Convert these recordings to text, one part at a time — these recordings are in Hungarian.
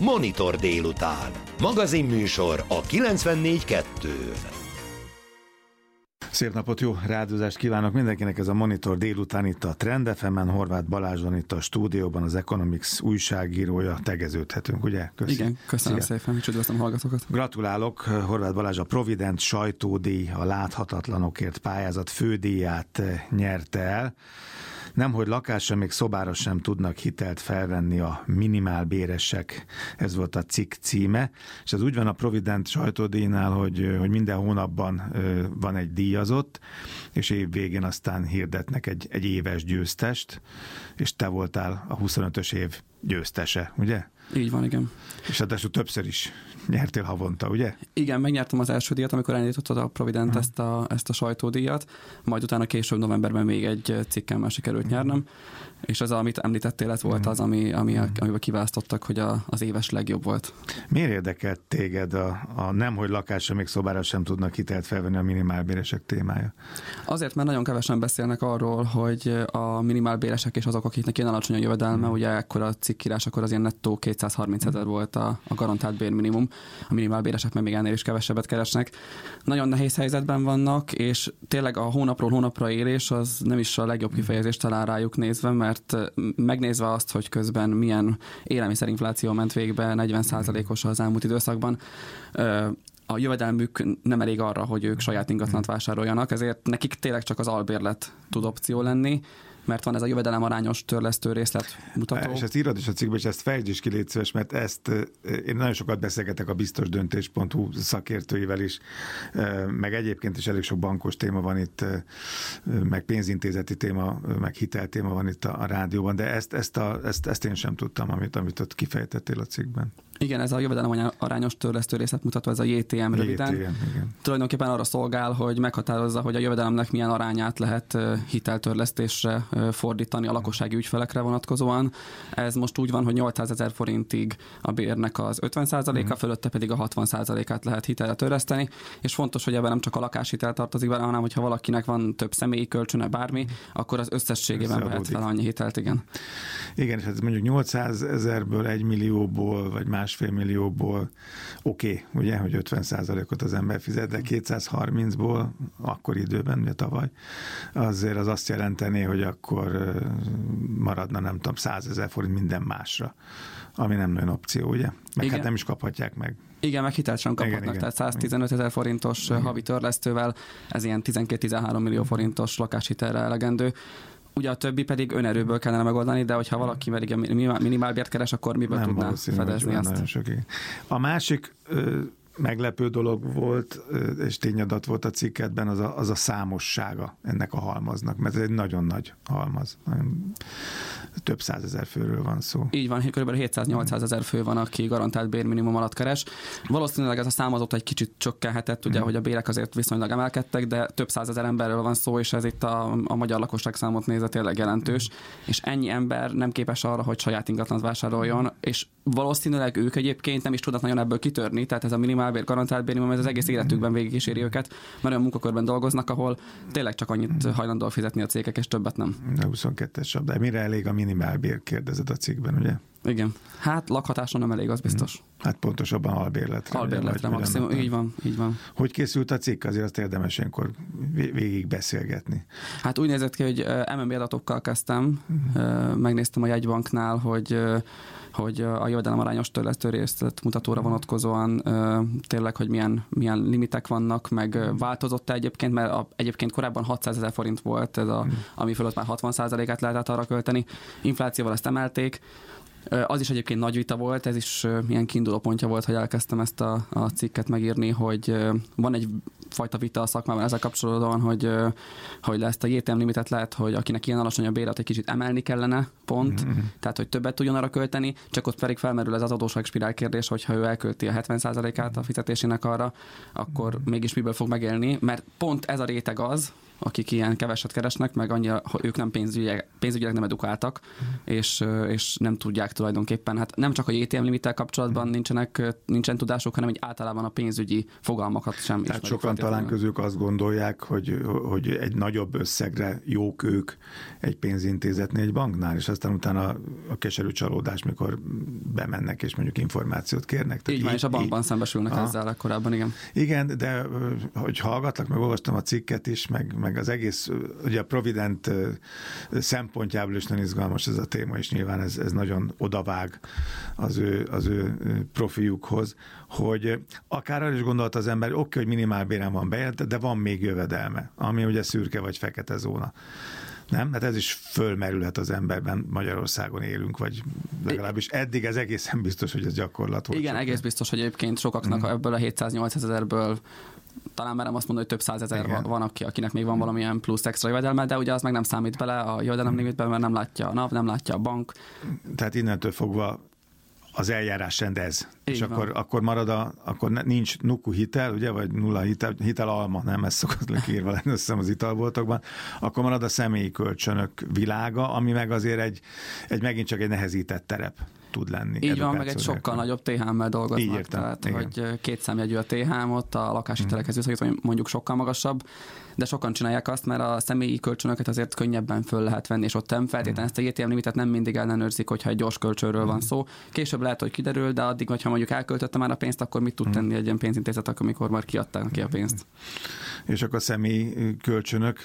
Monitor délután. Magazinműsor a 94.2-n. Szép napot, jó rádiózást kívánok mindenkinek, ez a Monitor délután itt a Trend FM-en, Horváth Balázs van itt a stúdióban, az Economics újságírója, tegeződhetünk, ugye? Igen, köszönöm szépen, üdvözlöm hallgatókat. Gratulálok, Horváth Balázs a Provident sajtódíj, a láthatatlanokért pályázat fődíját nyerte el. Nemhogy lakásra, még szobára sem tudnak hitelt felvenni a minimálbéresek, ez volt a cikk címe, és ez úgy van a Provident sajtódíjnál, hogy minden hónapban van egy díjazott, és év végén aztán hirdetnek egy éves győztest, és te voltál a 25-ös év győztese, ugye? Így van, igen. És adásul többször is nyertél havonta, ugye? Igen, megnyertem az első díjat, amikor elindítottad a Provident ezt a sajtódíjat, majd utána később novemberben még egy cikkemmel sikerült nyernem, és az, amit említettél, ez volt az, amiben kiválasztottak, hogy az éves legjobb volt. Miért érdekelt téged a nemhogy lakásra, még szobára sem tudnak hitelt felvenni a minimálbéresek témája? Azért, mert nagyon kevesen beszélnek arról, hogy a minimálbéresek és azok, akiknek ilyen alacsony a jövedelme, ugye ekkor a cikkírás, akkor az ilyen nettó 230 000 volt a garantált bérminimum, a minimálbéresek meg még ennél is kevesebbet keresnek. Nagyon nehéz helyzetben vannak, és tényleg a hónapról hónapra élés az nem is a legjobb kifejezést talán rájuk nézve, mert megnézve azt, hogy közben milyen élelmiszerinfláció ment végbe, 40%-os az elmúlt időszakban, a jövedelmük nem elég arra, hogy ők saját ingatlant vásároljanak, ezért nekik tényleg csak az albérlet tud opció lenni, mert van ez a jövedelem arányos törlesztő részletmutató. És ezt írod is a cikkben, és ezt fejtsd is ki, légy szíves, mert ezt én nagyon sokat beszélgetek a biztosdöntés.hu szakértőivel is, meg egyébként is elég sok bankos téma van itt, meg pénzintézeti téma, meg hiteltéma van itt a rádióban, de ezt én sem tudtam, amit ott kifejtettél a cikkben. Igen, ez a jövedelem arányos törlesztő részletmutató, ez a JTM röviden. Igen. Tulajdonképpen arra szolgál, hogy meghatározza, hogy a jövedelemnek milyen arányát lehet hiteltörlesztésre fordítani a lakossági ügyfelekre vonatkozóan. Ez most úgy van, hogy 800 000 forintig a bérnek az 50%-a, fölötte pedig a 60%-át lehet hitelre törleszteni, és fontos, hogy ebben nem csak a lakáshitel tartozik bele, hanem hogyha valakinek van több személyi kölcsöne, bármi, akkor az összességében vehet fel annyi hitelt, igen. Igen, és hát mondjuk 800 000-ből 1 millióból, vagy 1,5 millióból oké, ugye, hogy 50%-ot az ember fizet, de 230-ból akkor időben, ugye tavaly, azért az azt jelenteni, hogy akkor maradna, nem tudom, 100 000 forint minden másra, ami nem nagyon opció, ugye? Meg hát nem is kaphatják meg. Igen, meg hitelt sem kaphatnak, igen. Tehát 115 000 forintos havi törlesztővel, ez ilyen 12-13 millió forintos lakáshitelre elegendő. Ugye a többi pedig önerőből kellene megoldani, de hogyha valaki pedig minimálbért keres, akkor miből nem tudná fedezni ezt? A másik meglepő dolog volt, és tényadat volt a cikketben, az a számossága ennek a halmaznak, mert ez egy nagyon nagy halmaz. Több 100 000 főről van szó. Így van, kb. 700-800 000 fő van, aki garantált bérminimum alatt keres. Valószínűleg ez a szám azóta egy kicsit csökkenhetett, ugye, hogy a bérek azért viszonylag emelkedtek, de több 100 000 emberről van szó, és ez itt a magyar lakosság számot nézve tényleg jelentős, és ennyi ember nem képes arra, hogy saját ingatlant vásároljon, és valószínűleg ők egyébként nem is tudnak nagyon ebből kitörni, tehát ez a minimálbér, garantált bérminimum, ez az egész életükben végigkíséri őket, mert olyan munkakörben dolgoznak, ahol tényleg csak annyit hajlandó fizetni a cégek, és többet nem. A 22-es de mire elég a minimálbér, kérdezed a cikkben, ugye? Igen. Hát lakhatáson nem elég, az biztos. Hát pontosabban albérletre. Albérletre maximum, így van. Hogy készült a cikk? Azért azt érdemes ilyenkor végig beszélgetni. Hát úgy nézett ki, hogy MNB adatokkal kezdtem, megnéztem a jegybanknál, hogy a jövedelem arányos törlesztő részletmutatóra vonatkozóan tényleg, hogy milyen limitek vannak, meg változott egyébként, mert egyébként korábban 600 000 forint volt, ez ami fölött már 60%-át lehetett arra költeni. Inflációval ezt emelték. Az is egyébként nagy vita volt, ez is ilyen kiinduló pontja volt, hogy elkezdtem ezt a cikket megírni, hogy van egy fajta vita a szakmában ezzel kapcsolatban, hogy ezt a JTM limitet lehet, hogy akinek ilyen alacsony a béret, egy kicsit emelni kellene, tehát hogy többet tudjon arra költeni, csak ott pedig felmerül ez az adósságspirál kérdés, hogyha ő elkölti a 70%-át a fizetésének arra, akkor mégis miből fog megélni, mert pont ez a réteg az, akik ilyen keveset keresnek, meg annyira, ők nem pénzügyileg nem edukáltak, és nem tudják tulajdonképpen, hát nem csak a ATM limittel kapcsolatban nincsen tudásuk, hanem egy általában a pénzügyi fogalmakat sem ismerik. Tehát sokan talán közük azt gondolják, hogy egy nagyobb összegre jók ők egy pénzintézetnél, egy banknál, és aztán utána a keserű csalódás, mikor bemennek és mondjuk információt kérnek. Így van, és a bankban szembesülnek ezzel korábban, igen. Igen, de hogy hallgatlak, meg olvastam a cikket is, meg az egész, ugye a Provident szempontjából is nagyon izgalmas ez a téma, és nyilván ez nagyon odavág az ő profiukhoz, hogy akár arra is gondolt az ember, oké, hogy minimálbéren van bejelentve, de van még jövedelme, ami ugye szürke vagy fekete zóna. Nem? Hát ez is fölmerülhet az emberben, Magyarországon élünk, vagy legalábbis eddig ez egészen biztos, hogy ez gyakorlat volt. Igen, egész biztos, hogy egyébként sokaknak ebből a 700-800 ezerből talán merem azt mondani, hogy több százezer van, akinek még van valamilyen plusz extra jövedelme, de ugye az meg nem számít bele a jövedelem limitben, mert nem látja a NAV, nem látja a bank. Tehát innentől fogva az eljárásrend ez. És akkor marad akkor nincs nuku hitel, ugye, vagy nulla hitel alma, nem, ez szokott írva lenni, azt hiszem az italboltokban, akkor marad a személyi kölcsönök világa, ami meg azért megint csak egy nehezített terep tud lenni. Így van, meg egy sokkal nagyobb TH-mmel dolgoznak. Így értem, tehát, igen. hogy 2 számjegyű a TH-m, ott a lakáshitelekhez viszont mondjuk sokkal magasabb, de sokan csinálják azt, mert a személyi kölcsönöket azért könnyebben föl lehet venni, és ott nem feltétlenül ezt a ATM limitet nem mindig ellenőrzik, hogyha egy gyors kölcsönről van szó. Később lehet, hogy kiderül, de addig, hogyha mondjuk elköltötte már a pénzt, akkor mit tud tenni egy ilyen pénzintézet, amikor már kiadták ki a pénzt. És akkor a személyi kölcsönök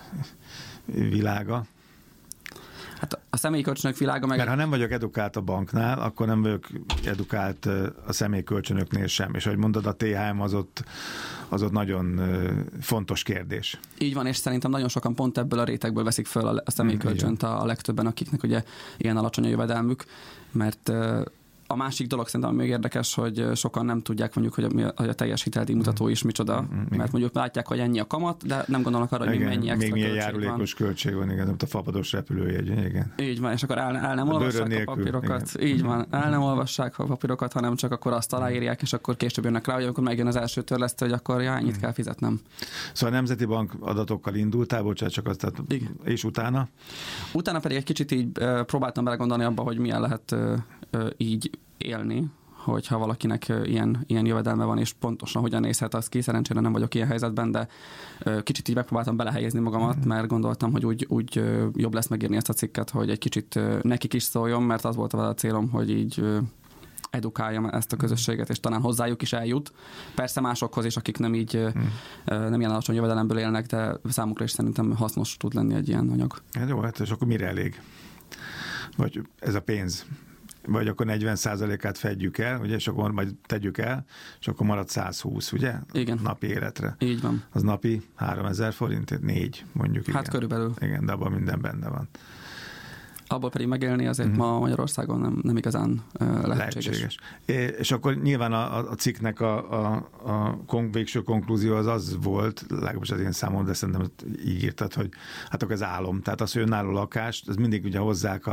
világa? Hát a személyi kölcsönök világa meg... Mert ha nem vagyok edukált a banknál, akkor nem vagyok edukált a személyi kölcsönöknél sem. És ahogy mondod, a THM az ott nagyon fontos kérdés. Így van, és szerintem nagyon sokan pont ebből a rétegből veszik föl a személyi kölcsönt a legtöbben, akiknek ugye ilyen alacsony a jövedelmük, mert a másik dolog szerintem még érdekes, hogy sokan nem tudják mondjuk, hogy a teljes hiteldíjmutató is micsoda, mert mondjuk látják, hogy ennyi a kamat, de nem gondolnak arra, hogy mennyi extra még milyen járulékos költség van, igen, a fapados repülőjegy, igen. Így van, és akkor el nem olvassák a papírokat. Igen. Így van, el nem olvassák a papírokat, hanem csak akkor azt aláírják, és akkor később jönnek rá, hogy amikor megjön az első törlesztő, hogy akkor ennyit kell fizetnem. Szóval a Nemzeti Bank adatokkal indultál, bocsánat, csak azt, és utána? Utána pedig egy kicsit így próbáltam belegondolni abba, hogy milyen lehet így élni, hogyha valakinek ilyen jövedelme van, és pontosan hogyan nézhet az ki. Szerencsére nem vagyok ilyen helyzetben, de kicsit így megpróbáltam belehelyezni magamat, mert gondoltam, hogy úgy jobb lesz megírni ezt a cikket, hogy egy kicsit nekik is szóljon, mert az volt a célom, hogy így edukáljam ezt a közösséget, és talán hozzájuk is eljut. Persze másokhoz is, akik nem ilyen alacsony jövedelemből élnek, de számukra is szerintem hasznos tud lenni egy ilyen anyag. Hát jó, hát és akkor mire elég? Vagy ez a pénz? Vagy akkor 40%-át fedjük el, ugye, és akkor majd tegyük el, és akkor marad 120, ugye? Igen. Napi életre. Így van. Az napi 3000 forint, 4 mondjuk. Hát igen. Körülbelül. Igen, de abban minden benne van. Abból pedig megélni azért ma Magyarországon nem igazán lehetséges. És akkor nyilván a cikknek a végső konklúzió az volt, legalábbis az én számomra, de szerintem így írtad, hogy hát akkor ez álom. Tehát az, hogy önálló lakást, ez mindig ugye hozzák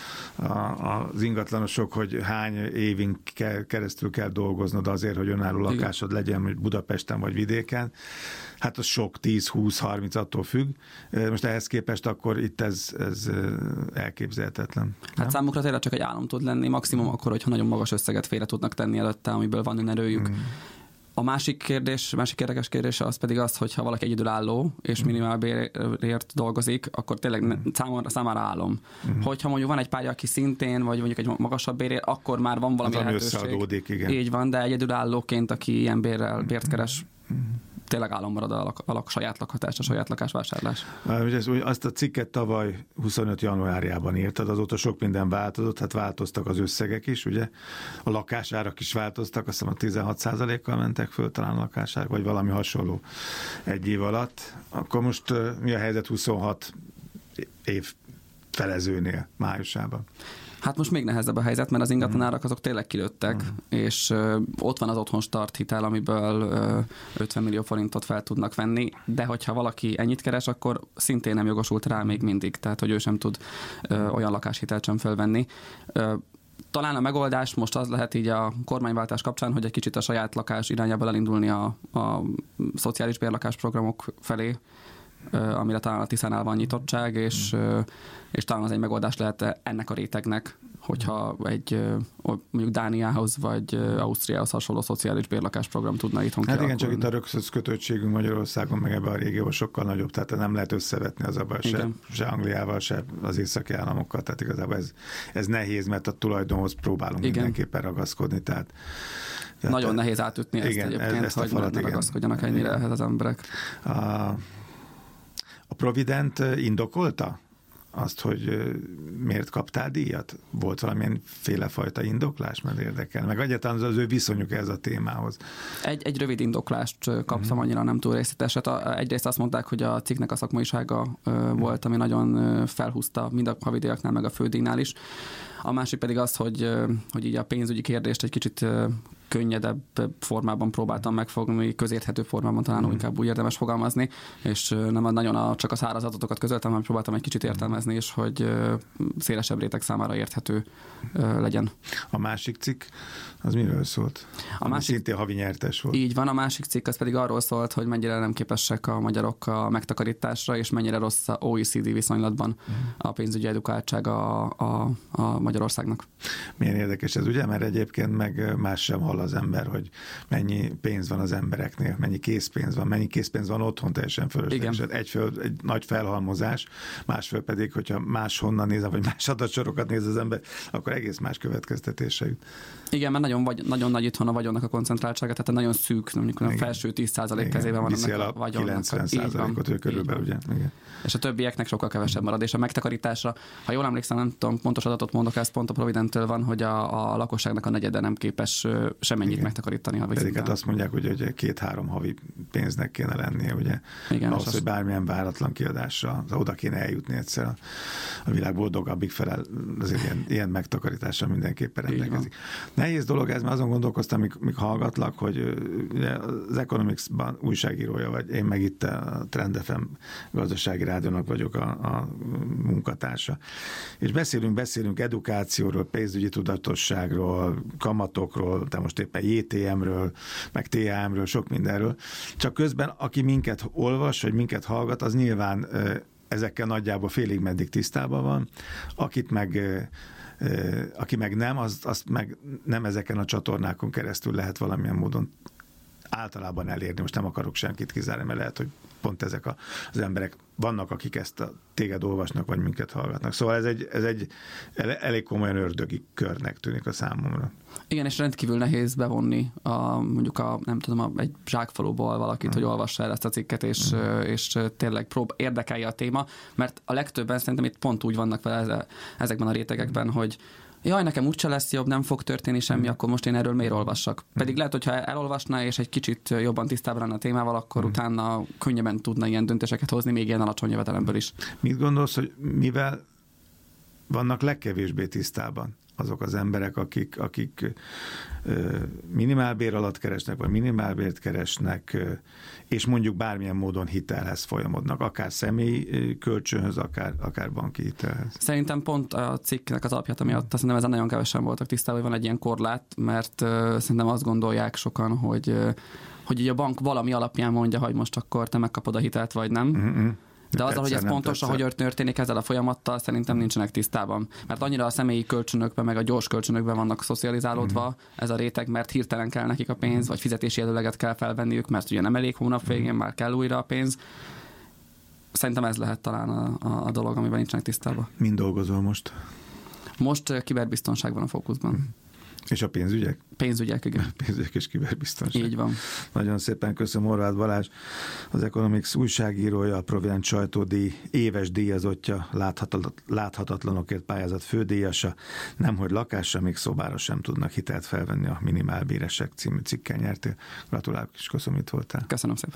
az ingatlanosok, hogy hány évig keresztül kell dolgoznod azért, hogy önálló lakásod legyen, hogy Budapesten vagy vidéken. Hát az sok, 10-20-30 attól függ. Most ehhez képest akkor itt ez elképzelhetetlen. Hát számukra tényleg csak egy álom tud lenni, maximum akkor, hogyha nagyon magas összeget félre tudnak tenni előtte, amiből van erőjük. A másik érdekes kérdés az pedig az, hogy ha valaki egyedülálló és minimálbérért dolgozik, akkor tényleg számára álom. Hogyha mondjuk van egy párja, aki szintén, vagy mondjuk egy magasabb bérért, akkor már van valami lehetőség. Összeadódik, igen. Így van, de egyedülállóként, aki ilyen bért keres, tényleg álom marad a saját lakhatás, a saját lakásvásárlás. Azt a cikket tavaly 25 januárjában írtad, azóta sok minden változott, hát változtak az összegek is, ugye? A lakásárak is változtak, azt hiszem a 16%-kal mentek föl talán a lakásárak, vagy valami hasonló egy év alatt. Akkor most mi a helyzet 26 év felezőnél májusában? Hát most még nehezebb a helyzet, mert az ingatlanárak azok tényleg kilőttek, és ott van az otthon start hitel, amiből 50 millió forintot fel tudnak venni, de hogyha valaki ennyit keres, akkor szintén nem jogosult rá még mindig, tehát hogy ő sem tud olyan lakáshitelt sem felvenni. Talán a megoldás most az lehet így a kormányváltás kapcsán, hogy egy kicsit a saját lakás irányába elindulni a szociális bérlakás programok felé, amire talán a Tiszánál van nyitottság, és talán az egy megoldás lehet ennek a rétegnek, hogyha mondjuk Dániához vagy Ausztriához hasonló szociális bérlakásprogram tudna itthon Hát kialakulni. igen, csak itt a rögzött kötöttségünk Magyarországon, meg ebben a régióban sokkal nagyobb, tehát nem lehet összevetni az abban se Angliával, se az északi államokkal, tehát igazából ez nehéz, mert a tulajdonhoz próbálunk mindenképpen ragaszkodni, tehát nagyon nehéz átütni igen, ezt egyébként, hogy ne ragaszkodjanak ennyire ehhez az emberek. A Provident indokolta azt, hogy miért kaptál díjat? Volt valamilyen félefajta indoklás, mert érdekel? Meg egyáltalán az ő viszonyuk ez a témához. Egy rövid indoklást kaptam, annyira nem túl részleteset. Egyrészt azt mondták, hogy a cikknek a szakmaisága volt, ami nagyon felhúzta mind a havidíjaknál, meg a fődíjnál is. A másik pedig az, hogy így a pénzügyi kérdést egy kicsit könnyedebb formában próbáltam megfogni, közérthető formában talán inkább úgy érdemes fogalmazni, és nem nagyon csak a száraz adatokat közöltem, hanem próbáltam egy kicsit értelmezni, és hogy szélesebb réteg számára érthető legyen. A másik cikk, az miről szólt? A másik szintén havi nyertes volt. Így van, a másik cikk az pedig arról szólt, hogy mennyire nem képesek a magyarok a megtakarításra, és mennyire rossz a OECD viszonylatban a pénzügyi edukáltsága a Magyarországnak. Milyen érdekes ez, ugye? Mert egyébként meg más sem hall az ember, hogy mennyi pénz van az embereknél, mennyi készpénz van otthon, teljesen fölösleges. Egy nagy felhalmozás, másfél pedig, hogyha máshonnan néz, vagy más adatsorokat néz az ember, akkor egész más következtetésre jut. Igen, mert nagyon nagy itthon a vagyonnak a koncentráltsága, tehát nagyon szűk, mondjuk a felső 10% kezében van ennek a vagyonnak. 90%-ot ő körülbelül, ugye? Igen. És a többieknek sokkal kevesebb marad, és a megtakarításra, ha jól emlékszem, nem tudom, pontos adatot mondok, ez pont a Providenttől van, hogy a lakosságnak a negyede nem képes semennyit megtakarítani. Pedig hát azt mondják, hogy 2-3 havi pénznek kéne lennie, ugye? Igen, ahhoz, hogy bármilyen váratlan kiadásra oda kéne eljutni egyszer a világ boldogabbik felel, azért ilyen megtakarítással mindenképpen rendelkezik. Nehéz dolog ez, mert azon gondolkoztam, míg hallgatlak, hogy az Economics-ban újságírója vagy, én meg itt a Trend FM gazdasági rádiónak vagyok a munkatársa. És beszélünk edukációról, pénzügyi tudatosságról, kamatokról, de most éppen JTM-ről, meg THM-ről, sok mindenről. Csak közben, aki minket olvas, vagy minket hallgat, az nyilván ezekkel nagyjából félig meddig tisztában van. Aki meg nem, azt meg nem ezeken a csatornákon keresztül lehet valamilyen módon általában elérni. Most nem akarok senkit kizárni, mert lehet, hogy pont ezek az emberek vannak, akik ezt téged olvasnak, vagy minket hallgatnak. Szóval ez egy elég komolyan ördögi körnek tűnik a számomra. Igen, és rendkívül nehéz bevonni mondjuk egy zsákfaluból valakit, hogy olvassa el ezt a cikket, és tényleg érdekelje a téma, mert a legtöbben szerintem itt pont úgy vannak vele ezekben a rétegekben, hogy jaj, nekem úgyse lesz jobb, nem fog történni semmi, akkor most én erről miért olvassak? Pedig lehet, hogyha elolvasná, és egy kicsit jobban tisztában lenne a témával, akkor utána könnyebben tudna ilyen döntéseket hozni, még ilyen alacsony jövedelemből is. Mit gondolsz, hogy mivel vannak legkevésbé tisztában azok az emberek, akik minimálbér alatt keresnek, vagy minimálbért keresnek, és mondjuk bármilyen módon hitelhez folyamodnak, akár személyi kölcsönhöz, akár banki hitelhez. Szerintem pont a cikknek az alapját miatt, szerintem ezen nagyon kevesen voltak tisztában, hogy van egy ilyen korlát, mert szerintem azt gondolják sokan, hogy így a bank valami alapján mondja, hogy most akkor te megkapod a hitelt, vagy nem. De azzal, hogy ez pontosan, hogy történik ezzel a folyamattal, szerintem nincsenek tisztában. Mert annyira a személyi kölcsönökben, meg a gyors kölcsönökben vannak szocializálódva ez a réteg, mert hirtelen kell nekik a pénz, vagy fizetési előleget kell felvenniük, mert ugye nem elég hónap végén, már kell újra a pénz. Szerintem ez lehet talán a dolog, amiben nincsenek tisztában. Mind dolgozol most? Most kiberbiztonság van a fókuszban. És a pénzügyek? Pénzügyek, igen. Pénzügyek és kiberbiztonság. Így van. Nagyon szépen köszönöm, Horváth Balázs, az Economics újságírója, a Provident sajtódíj éves díjazottja, láthatatlanokért pályázat fődíjasa, nemhogy lakásra, még szobára sem tudnak hitelt felvenni, a minimálbéresek című cikkel nyertél. Gratulálok, és köszönöm, itt voltál. Köszönöm szépen.